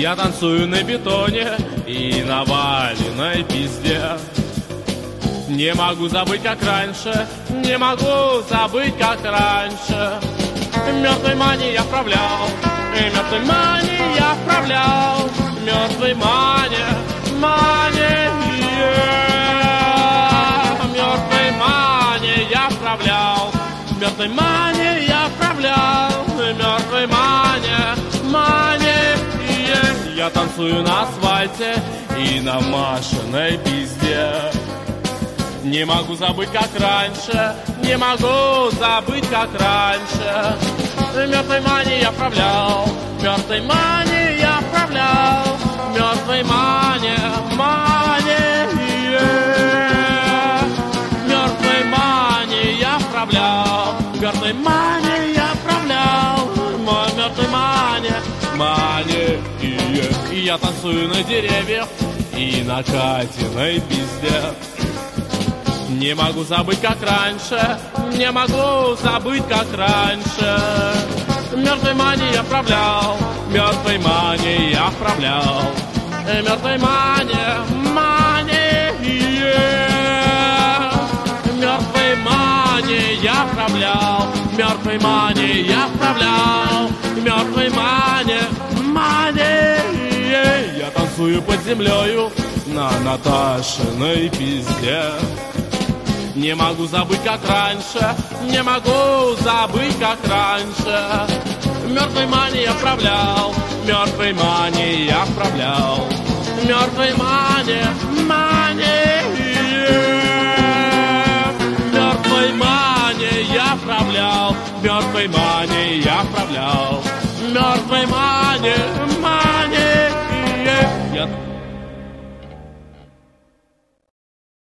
Я танцую на бетоне и на валеной пизде. Не могу забыть, как раньше, не могу забыть, как раньше. Мертвой мани я вправлял, и мертвой мани я вправлял. Мертвой мани, мани, мертвой мани я вправлял. Мертвой мани я вправлял. Мертвой мани, мани. Я танцую на асфальте и на Машиной пизде. Не могу забыть, как раньше, не могу забыть, как раньше. Мертвой мани я вправлял, мертвой мани я вправлял. Мертвой мани, мани, мертвой мани я вправлял. Мертвой мани я вправлял. Мертвой мани, мани. И я танцую на деревьях и на Катиной пизде. Не могу забыть, как раньше, не могу забыть, как раньше. Мертвой мани я вправлял, мертвой мани я вправлял. Мертвой мани, мани, мертвой мани я вправлял. Мертвой мани я вправлял. Мертвой мани, мани. Я танцую под землею на Наташиной пизде. Не могу забыть, как раньше, не могу забыть, как раньше. Мертвой мани я вправлял, мертвой мани я вправлял. Мертвой мани, мани. Мертвой мани я вправлял, мертвой мани я вправлял. Мертвой мани, мани.